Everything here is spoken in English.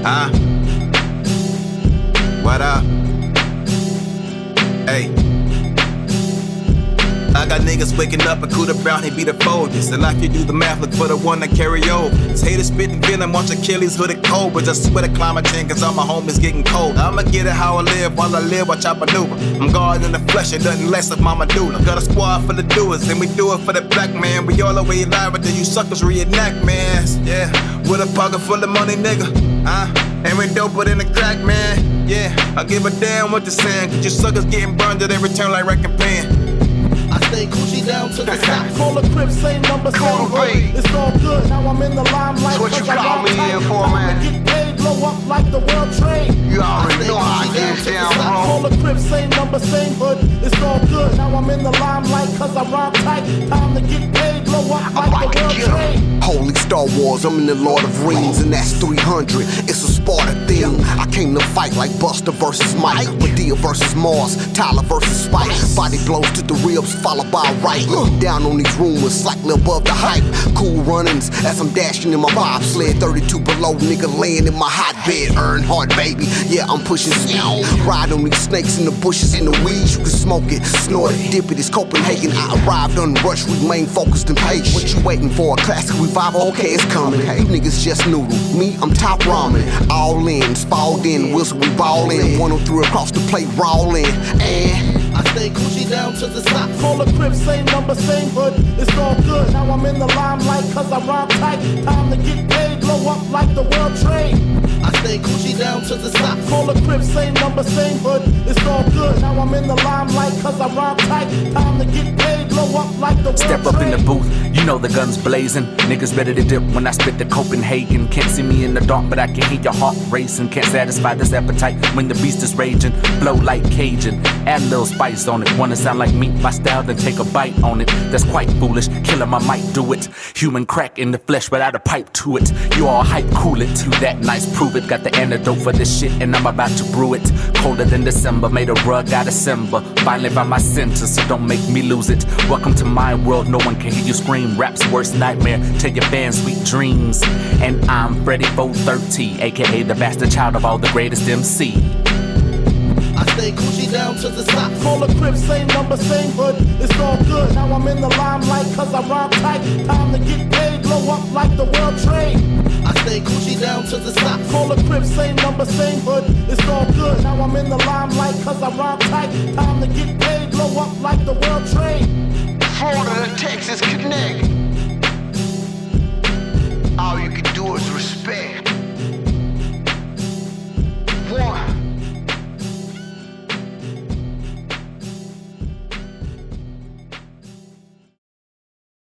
Huh? What up? Hey. I got niggas waking up and Cuda Brown, he be the boldest. And like you do the math, look for the one that carry over. It's haters spitting venom, watch Achilles hooded cold. But just sweat a climate change, cause all my homies getting cold. I'ma get it how I live, while I live, watch I maneuver. I'm God in the flesh, and nothing less of my medulla. Got a squad for the doers, and we do it for the black man. We all the way live, but then you suckers reenact, man. Yeah, with a pocket full of money, nigga. And we doper than the crack, man. Yeah, I give a damn what they're saying, cause you suckers getting burned till they return like wrecking pan. I stay Gucci down to the top. Call the crib, same number, same hood. It's all good. Now I'm in the limelight. What you call me in for, man? Get paid, blow up like the world trade. You already know how I get down, bro. Call the crib, same number, same hood. It's all good. Now I'm in the limelight, cause I rhyme tight. Time to get paid, blow up like the world trade. Holy Star Wars, I'm in the Lord of Rings, and that's 300. It's a Sparta thing. I came to fight like Buster versus Mike, Medea versus Mars, Tyler versus Spike. Body blows to the ribs, followed by a right. Looking down on these rumors, slightly above the hype. Cool runnings as I'm dashing in my bobsled. 32 below, nigga laying in my hotbed. Earnhardt, baby, yeah, I'm pushing speed. Ride on these snakes in the bushes, in the weeds. You can smoke it, snort it, dip it. It's Copenhagen. I arrived unrushed, remain focused and patient. What you waiting for? A classic revival? Okay, it's coming. You niggas just noodle. Me, I'm top ramen. All in, spalled in, whistle, we ball in. 103 across the plate, rolling. And I stay Gucci down to the top. Call the crib, same number, same hood. It's all good. Now I'm in the limelight, cause I rhyme tight. Time to get paid, blow up like the world trade. I stay Gucci down to the top. Call the crib, same number, same hood. It's all good. Now I'm in the limelight, cause I rhyme tight. Time to get paid, blow up like the world trade. Step up in the booth, you know the gun's blazing. Niggas ready to dip when I spit the Copenhagen. Can't see me in the dark, but I can hear your heart racing. Can't satisfy this appetite when the beast is raging. Blow like Cajun, add a little spice on it. Wanna sound like me, my style, then take a bite on it. That's quite foolish, killer I might do it. Human crack in the flesh without a pipe to it. You all hype, cool it, you that nice, prove it. Got the antidote for this shit and I'm about to brew it. Colder than December, made a rug out of Simba. Finally found my center, so don't make me lose it. Welcome to my world, no one can hear you scream. Rap's worst nightmare, tell your fans sweet dreams. And I'm Freddy 430, aka the bastard child of all the greatest MC. I stay Gucci down to the top. Call the crib, same number, same hood. It's all good. Now I'm in the limelight, cause I rhyme tight. Time to get paid, blow up like the world trade. I stay Gucci down to the top. Call the crib, same number, same hood. It's all good. Now I'm in the limelight, cause I rhyme tight. Time to get paid, blow up like the world trade. Florida to Texas connect. All you can do is